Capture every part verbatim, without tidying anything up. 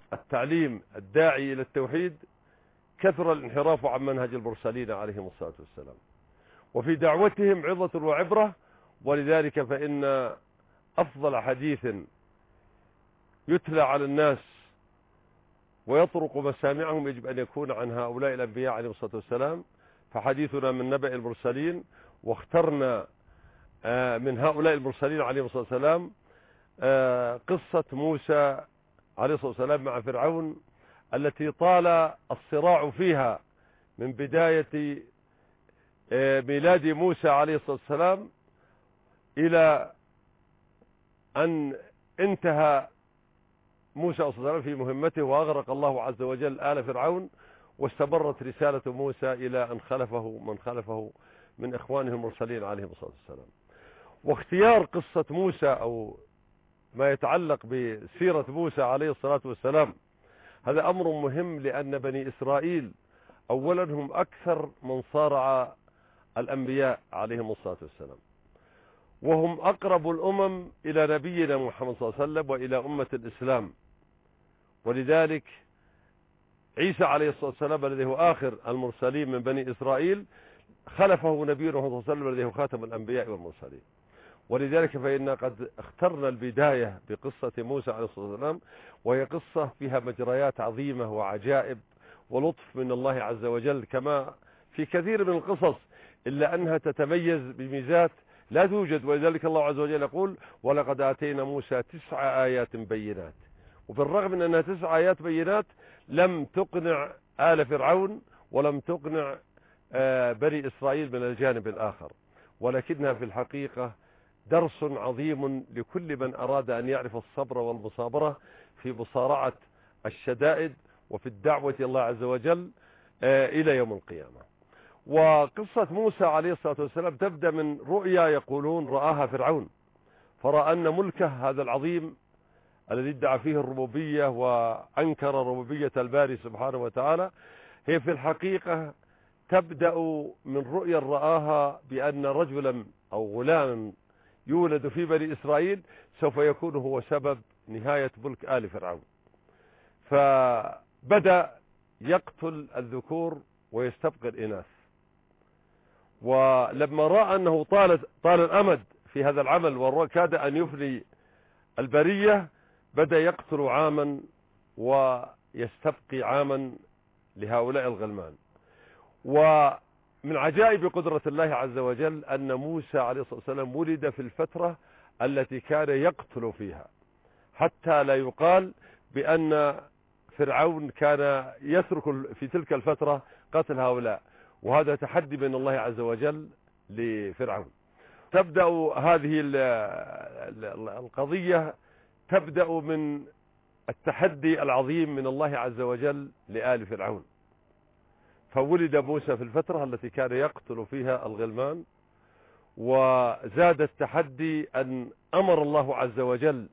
التعليم الداعي إلى التوحيد كثر الانحراف عن منهج المرسلين عليهم الصلاة والسلام، وفي دعوتهم عظة وعبرة. ولذلك فإن أفضل حديث يتلى على الناس ويطرق مسامعهم يجب أن يكون عن هؤلاء الأنبياء عليهم الصلاة والسلام، فحديثنا من نبأ المرسلين. واخترنا من هؤلاء المرسلين عليهم الصلاة والسلام قصة موسى عليه الصلاة والسلام مع فرعون، التي طال الصراع فيها من بداية ميلاد موسى عليه الصلاة والسلام إلى أن انتهى موسى عليه الصلاة والسلام في مهمته وأغرق الله عز وجل آل فرعون، واستمرت رسالة موسى إلى أن خلفه من خلفه من إخوانه المرسلين عليهم الصلاة والسلام. واختيار قصة موسى أو ما يتعلق بسيرة موسى عليه الصلاة والسلام هذا أمر مهم، لأن بني إسرائيل أولا هم أكثر من صارع الأنبياء عليهم الصلاة والسلام، وهم أقرب الأمم إلى نبينا محمد صلى الله عليه وسلم وإلى أمة الإسلام. ولذلك عيسى عليه الصلاة والسلام الذي هو آخر المرسلين من بني إسرائيل خلفه نبينا محمد صلى الله عليه وسلم الذي هو خاتم الأنبياء والمرسلين. ولذلك فإن قد اخترنا البداية بقصة موسى عليه الصلاة والسلام، وهي قصة فيها مجريات عظيمة وعجائب ولطف من الله عز وجل كما في كثير من القصص، إلا أنها تتميز بميزات لا توجد. ولذلك الله عز وجل يقول: ولقد آتينا موسى تسع آيات بينات. وبالرغم من أنها تسع آيات بينات لم تقنع آل فرعون ولم تقنع بني إسرائيل من الجانب الآخر، ولكنها في الحقيقة درس عظيم لكل من أراد أن يعرف الصبر والمصابرة في مصارعة الشدائد وفي الدعوة الله عز وجل إلى يوم القيامة. وقصة موسى عليه الصلاة والسلام تبدأ من رؤيا يقولون رآها فرعون، فرأى أن ملكه هذا العظيم الذي ادعى فيه الربوبية وأنكر ربوبية الباري سبحانه وتعالى، هي في الحقيقة تبدأ من رؤيا رآها بأن رجلا أو غلاما يولد في بني إسرائيل سوف يكون هو سبب نهاية ملك آل فرعون. فبدأ يقتل الذكور ويستبقي الإناث، ولما رأى أنه طال, طال الأمد في هذا العمل وكاد أن يفني البرية بدأ يقتل عاما ويستبقي عاما لهؤلاء الغلمان. ومن عجائب قدرة الله عز وجل أن موسى عليه الصلاة والسلام ولد في الفترة التي كان يقتل فيها، حتى لا يقال بأن فرعون كان يترك في تلك الفترة قتل هؤلاء، وهذا تحدي من الله عز وجل لفرعون. تبدأ هذه القضية تبدأ من التحدي العظيم من الله عز وجل لآل فرعون. فولد موسى في الفترة التي كان يقتل فيها الغلمان، وزاد التحدي أن أمر الله عز وجل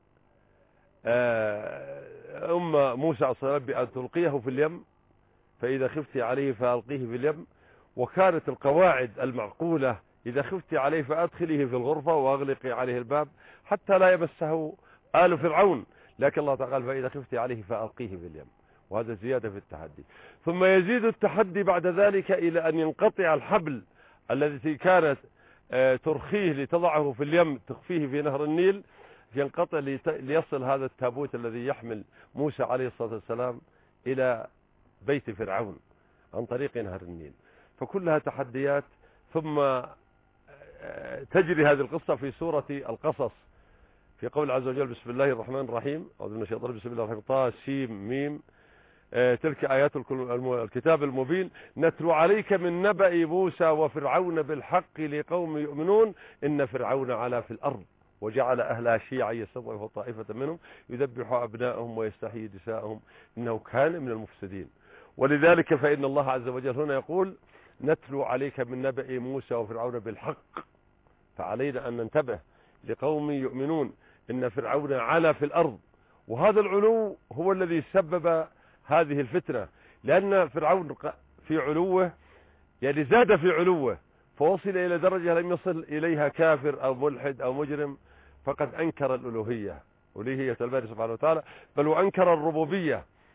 أم موسى عليه الصلاة والسلام بأن تلقيه في اليم، فإذا خفت عليه فألقيه في اليم. وكانت القواعد المعقولة: إذا خفت عليه فأدخله في الغرفة وأغلقي عليه الباب حتى لا يمسه آل فرعون، لكن الله تعالى قال: فإذا خفت عليه فألقيه في اليم، وهذا زيادة في التحدي. ثم يزيد التحدي بعد ذلك إلى أن ينقطع الحبل الذي كانت ترخيه لتضعه في اليم تخفيه في نهر النيل، ينقطع ليصل هذا التابوت الذي يحمل موسى عليه الصلاة والسلام إلى بيت فرعون عن طريق نهر النيل. فكلها تحديات. ثم تجري هذه القصة في سورة القصص في قول عز وجل: بسم الله الرحمن الرحيم، أعوذ بالله من الشيطان الرجيم، بسم الله الرحمن الرحيم، طه سين ميم، تلك آيات الكتاب المبين نتلو عليك من نبأ موسى وفرعون بالحق لقوم يؤمنون إن فرعون علا في الأرض وجعل أهلها شيعا يستضعف طائفة منهم يذبح أبناءهم ويستحيي نساءهم إنه كان من المفسدين. ولذلك فإن الله عز وجل هنا يقول: نتلو عليك من نبأ موسى وفرعون بالحق. فعلينا أن ننتبه لقوم يؤمنون إن فرعون علا في الأرض، وهذا العلو هو الذي سبب هذه الفتنة، لأن فرعون في علوه يعني زاد في علوه فوصل إلى درجة لم يصل إليها كافر أو ملحد أو مجرم، فقد أنكر الألوهية ألوهية الباري سبحانه وتعالى، بل وأنكر الربوبية.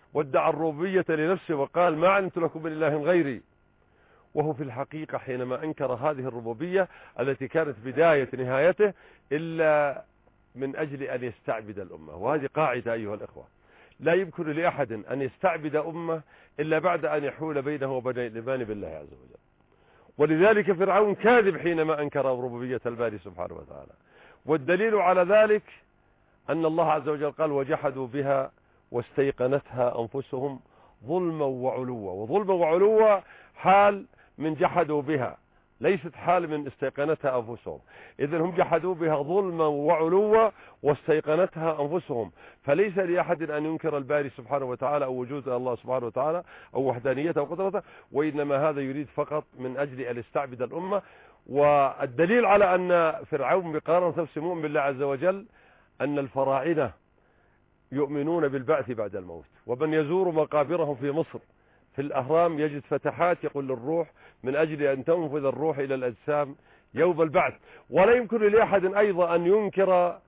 وادعى الربوبية لنفسه وقال ما علمت لكم من إله غيري، وهو في الحقيقة حينما أنكر هذه الربوبية التي كانت بداية نهايته إلا من أجل أن يستعبد الأمة. وهذه قاعدة أيها الإخوة، لا يمكن لأحد أن يستعبد أمة إلا بعد أن يحول بينه وبين الإيمان بالله عز وجل. ولذلك فرعون كاذب حينما أنكر ربوبية الباري سبحانه وتعالى. والدليل على ذلك أن الله عز وجل قال وجحدوا بها واستيقنتها أنفسهم ظلما وعلوا. وظلما وعلوا حال من جحدوا بها، ليست حال من استيقنتها أنفسهم. إذن هم جحدوا بها ظلما وعلوا واستيقنتها أنفسهم. فليس لأحد أن ينكر الباري سبحانه وتعالى أو وجود الله سبحانه وتعالى أو وحدانيته أو قدرته، وإنما هذا يريد فقط من أجل أن يستعبد الأمة. والدليل على أن فرعون بقرار نفسه مؤمن بالله عز وجل أن الفراعنة يؤمنون بالبعث بعد الموت. ومن يزور مقابرهم في مصر في الأهرام يجد فتحات يقول للروح من أجل أن تنفذ الروح إلى الأجسام يوم البعث. ولا يمكن لأحد أيضا أن ينكر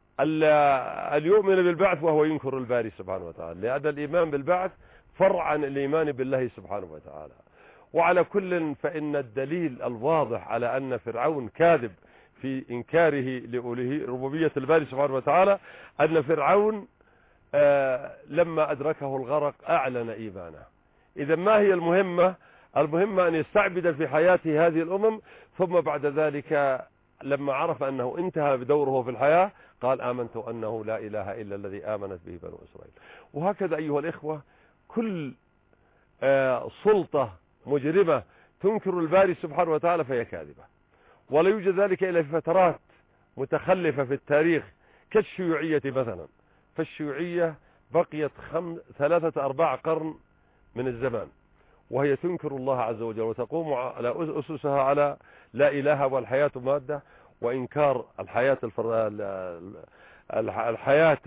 أن يؤمن بالبعث وهو ينكر الباري سبحانه وتعالى، لأن الإيمان بالبعث فرع عن الإيمان بالله سبحانه وتعالى. وعلى كل فإن الدليل الواضح على أن فرعون كاذب في إنكاره لربوبية الباري سبحانه وتعالى أن فرعون آه لما أدركه الغرق أعلن إيمانه. إذا ما هي المهمة؟ المهمة أن يستعبد في حياته هذه الأمم، ثم بعد ذلك لما عرف أنه انتهى بدوره في الحياة قال آمنت أنه لا إله إلا الذي آمنت به بنو إسرائيل. وهكذا أيها الإخوة كل آه سلطة مجرمة تنكر الباري سبحانه وتعالى فهي كاذبة. ولا يوجد ذلك إلا في فترات متخلفة في التاريخ كالشيوعية مثلا. فالشيوعية بقيت خم... ثلاثة أرباع قرن من الزمان وهي تنكر الله عز وجل وتقوم على أسسها على لا إله والحياة مادة، وإنكار الحياة الفر... الحياة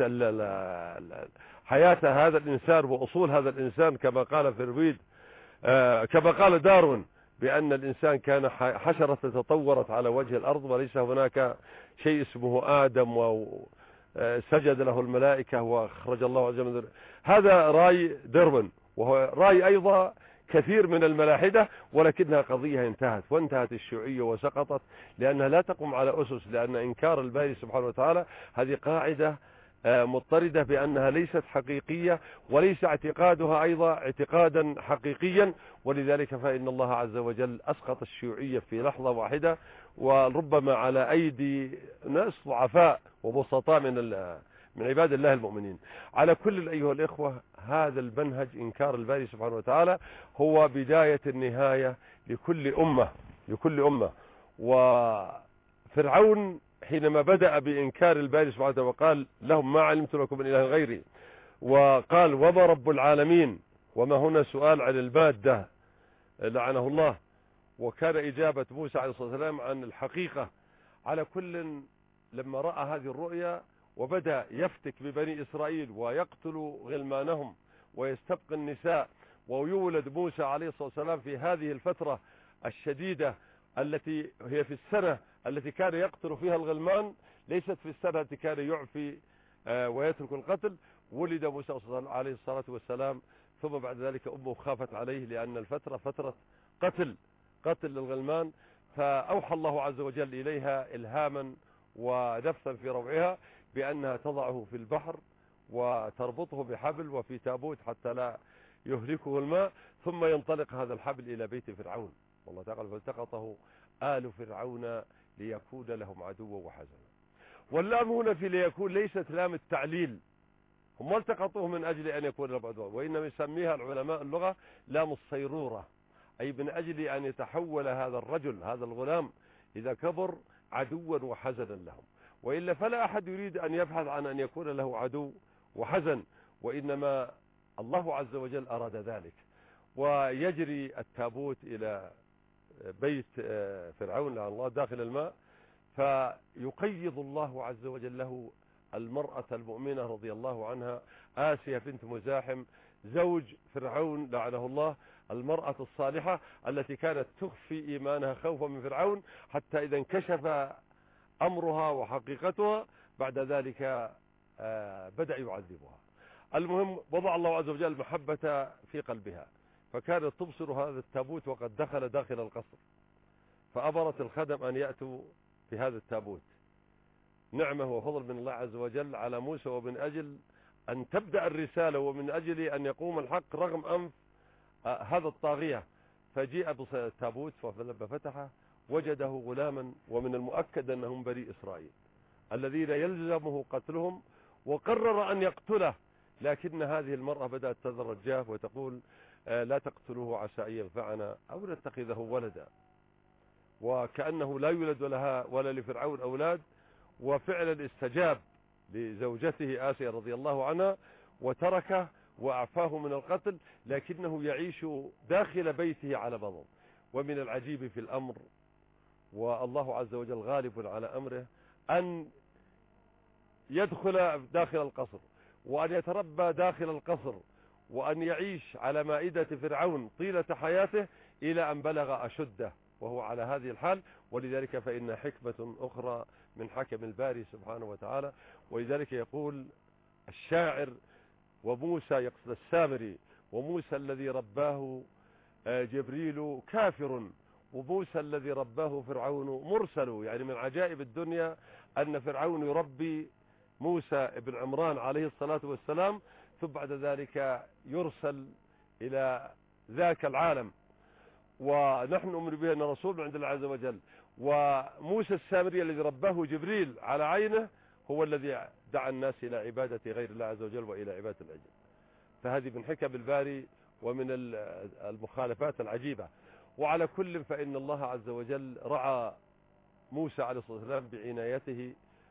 حياة هذا الإنسان وأصول هذا الإنسان كما قال فرويد آه كما قال داروين بأن الإنسان كان حشرة تطورت على وجه الأرض وليس هناك شيء اسمه آدم وسجد له الملائكة وخرج الله عز وجل. هذا رأي داروين، وهو رأي أيضا كثير من الملاحدة، ولكنها قضية انتهت وانتهت الشيوعية وسقطت لأنها لا تقوم على أسس. لأن إنكار الباري سبحانه وتعالى هذه قاعدة مضطردة بأنها ليست حقيقية وليس اعتقادها أيضا اعتقادا حقيقيا. ولذلك فإن الله عز وجل أسقط الشيوعية في لحظة واحدة، وربما على أيدي ناس ضعفاء وبسطاء من من عباد الله المؤمنين. على كل أيها الإخوة هذا المنهج إنكار الباري سبحانه وتعالى هو بداية النهاية لكل أمة لكل أمة. وفرعون حينما بدأ بإنكار الباري سبحانه وتعالى وقال لهم ما علمت لكم من إله غيري، وقال وما رب العالمين، وما هنا سؤال عن المادة لعنه الله، وكان إجابة موسى عليه الصلاة والسلام عن الحقيقة. على كل لما رأى هذه الرؤيا وبدأ يفتك ببني إسرائيل ويقتل غلمانهم ويستبقي النساء، ويولد موسى عليه الصلاة والسلام في هذه الفترة الشديدة التي هي في السنة التي كان يقتل فيها الغلمان، ليست في السنة التي كان يعفي ويترك القتل. ولد موسى عليه الصلاة والسلام، ثم بعد ذلك أمه خافت عليه لأن الفترة فترة قتل قتل للغلمان، فأوحى الله عز وجل إليها إلهاما ونفثا في روعها بأنها تضعه في البحر وتربطه بحبل وفي تابوت حتى لا يهلكه الماء، ثم ينطلق هذا الحبل إلى بيت فرعون. والله تعالى فالتقطه آل فرعون ليكون لهم عدوا وحزنا. واللام هنا في ليكون ليست لام التعليل، هم التقطوه من أجل أن يكون لهم عدوا، وإنما يسميها العلماء اللغة لام الصيرورة، أي من أجل أن يتحول هذا الرجل هذا الغلام إذا كبر عدوا وحزنا لهم. وإلا فلا أحد يريد أن يبحث عن أن يكون له عدو وحزن، وإنما الله عز وجل أراد ذلك. ويجري التابوت إلى بيت فرعون لعن الله داخل الماء، فيقيض الله عز وجل له المرأة المؤمنة رضي الله عنها آسيا بنت مزاحم زوج فرعون لعنه الله، المرأة الصالحة التي كانت تخفي إيمانها خوفا من فرعون، حتى إذا انكشف أمرها وحقيقتها بعد ذلك بدأ يعذبها. المهم وضع الله عز وجل المحبة في قلبها، فكانت تبصر هذا التابوت وقد دخل داخل القصر، فأمرت الخدم أن يأتوا بهذا التابوت، نعمة وفضل من الله عز وجل على موسى، ومن أجل أن تبدأ الرسالة، ومن أجل أن يقوم الحق رغم أنف آه هذا الطاغية. فجيء بالتابوت فلما فتحه وجده غلاما، ومن المؤكد أنهم بني إسرائيل الذين يلزمه قتلهم، وقرر أن يقتله، لكن هذه المرأة بدأت تذر الجاف وتقول آه لا تقتلوه عسى أن ينفعنا أو نتخذه ولدا، وكأنه لا يولد لها ولا لفرعون أولاد. وفعلا استجاب لزوجته آسيا رضي الله عنها وتركه وأعفاه من القتل، لكنه يعيش داخل بيته على بضل. ومن العجيب في الأمر، والله عز وجل غالب على أمره، أن يدخل داخل القصر وأن يتربى داخل القصر وأن يعيش على مائدة فرعون طيلة حياته إلى أن بلغ أشده وهو على هذه الحال. ولذلك فإن حكمة أخرى من حكم الباري سبحانه وتعالى. ولذلك يقول الشاعر: وموسى يقصد السامري، وموسى الذي رباه جبريل كافر، وموسى الذي رباه فرعون مرسل. يعني من عجائب الدنيا أن فرعون يربي موسى بن عمران عليه الصلاة والسلام، ثم بعد ذلك يرسل إلى ذاك العالم، ونحن نؤمن به أن رسول من عند الله عز وجل. وموسى السامري الذي رباه جبريل على عينه هو الذي دعا الناس إلى عبادة غير الله عز وجل وإلى عبادة العجل. فهذه من حكم الباري ومن المخالفات العجيبة. وعلى كل فإن الله عز وجل رعى موسى عليه الصلاة والسلام بعنايته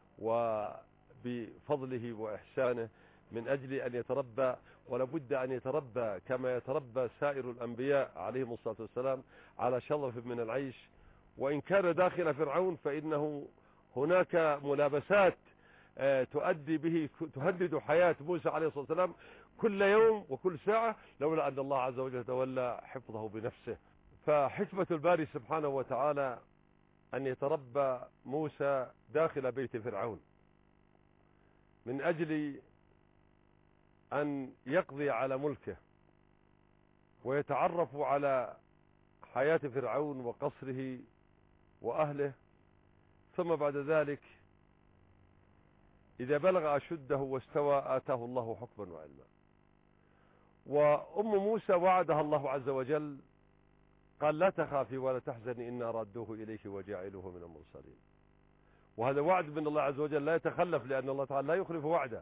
وبفضله وإحسانه من أجل أن يتربى، ولابد أن يتربى كما يتربى سائر الأنبياء عليهم الصلاة والسلام على شرف من العيش. وإن كان داخل فرعون فإنه هناك ملابسات تؤدي به تهدد حياة موسى عليه الصلاة والسلام كل يوم وكل ساعة، لولا أن الله عز وجل تولى حفظه بنفسه. فحكمة الباري سبحانه وتعالى أن يتربى موسى داخل بيت فرعون من أجل أن يقضي على ملكه ويتعرف على حياة فرعون وقصره وأهله، ثم بعد ذلك إذا بلغ أشده واستوى آتاه الله حكما وعلما. وأم موسى وعدها الله عز وجل، قال: لا تخافي ولا تحزني إنا رادوه إليك وجاعلوه من المرسلين. وهذا وعد من الله عز وجل لا يتخلف، لأن الله تعالى لا يخلف وعده.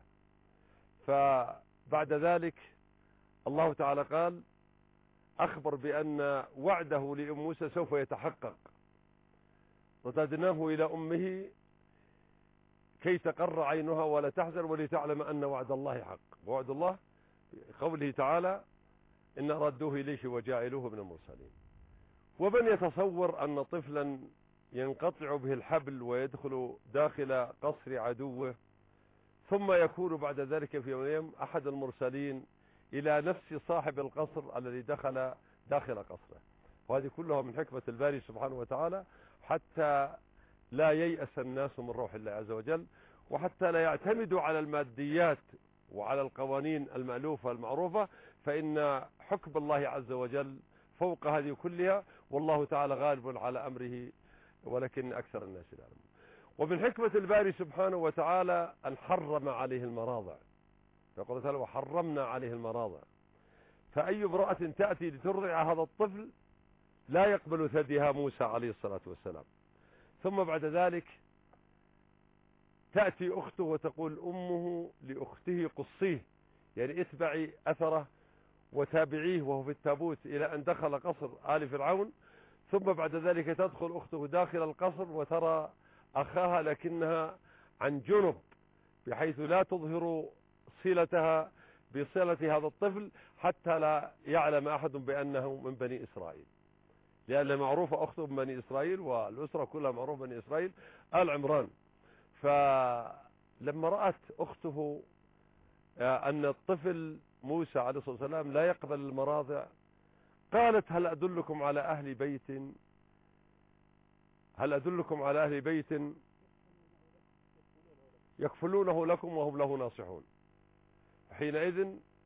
فبعد ذلك الله تعالى قال أخبر بأن وعده لأم موسى سوف يتحقق. رددناه إلى أمه كي تقر عينها ولا تحزن ولتعلم أن وعد الله حق. وعد الله قوله تعالى: إن ردوه إليك وجاعلوه من المرسلين. ومن يتصور أن طفلا ينقطع به الحبل ويدخل داخل قصر عدوه ثم يكون بعد ذلك في يوم أحد المرسلين إلى نفس صاحب القصر الذي دخل داخل قصره. وهذه كلها من حكمة الباري سبحانه وتعالى، حتى لا ييأس الناس من روح الله عز وجل، وحتى لا يعتمدوا على الماديات وعلى القوانين المألوفة المعروفة، فإن حكم الله عز وجل فوق هذه كلها، والله تعالى غالب على أمره ولكن أكثر الناس لا يعلمون. ومن حكمة الباري سبحانه وتعالى أن حرم عليه المراضع. يقول تعالى: وحرمنا عليه المراضع. فأي امرأة تأتي لترضع هذا الطفل لا يقبل ثديها موسى عليه الصلاة والسلام. ثم بعد ذلك تأتي أخته وتقول أمه لأخته: قصيه، يعني اتبعي أثره وتابعيه وهو في التابوت إلى أن دخل قصر آل فرعون. ثم بعد ذلك تدخل أخته داخل القصر وترى أخاها لكنها عن جنب، بحيث لا تظهر صلتها بصلة هذا الطفل حتى لا يعلم أحد بأنه من بني إسرائيل، لأن معروفة أخته من بني إسرائيل والأسرة كلها معروفة بني إسرائيل آل عمران. فلما رأت أخته أن الطفل موسى عليه الصلاة والسلام لا يقبل المراضع قالت: هل أدلكم على أهل بيت هل أدلكم على أهل بيت يكفلونه لكم وهم له ناصحون. حينئذ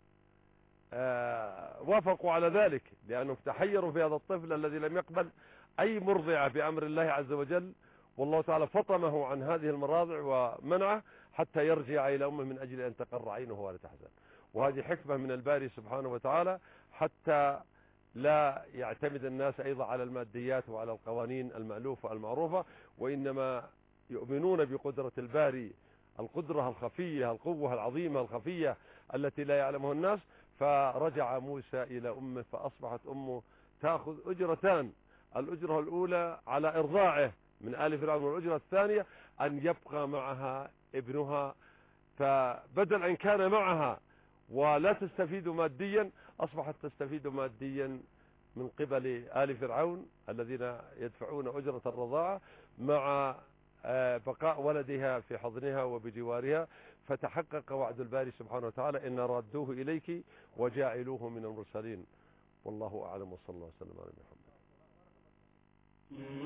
آه وافقوا على ذلك، لأنهم تحيروا في هذا الطفل الذي لم يقبل أي مرضعة بأمر الله عز وجل، والله تعالى فطمه عن هذه المراضع ومنعه حتى يرجع إلى أمه من أجل أن تقر عينه ولا تحزن. وهذه حكمة من الباري سبحانه وتعالى حتى لا يعتمد الناس أيضا على الماديات وعلى القوانين المألوفة المعروفة، وإنما يؤمنون بقدرة الباري، القدرة الخفية، القوة العظيمة الخفية التي لا يعلمها الناس. فرجع موسى إلى أمه، فأصبحت أمه تأخذ أجرتان، الأجرة الأولى على إرضاعه من آل فرعون، والأجرة الثانية أن يبقى معها ابنها. فبدل أن كان معها ولا تستفيد ماديا، أصبحت تستفيد ماديا من قبل آل فرعون الذين يدفعون أجرة الرضاعة مع بقاء ولدها في حضنها وبجوارها. فتحقق وعد الباري سبحانه وتعالى إن ردوه إليك وجاعلوه من المرسلين. والله أعلم، وصلى الله وسلم على محمد.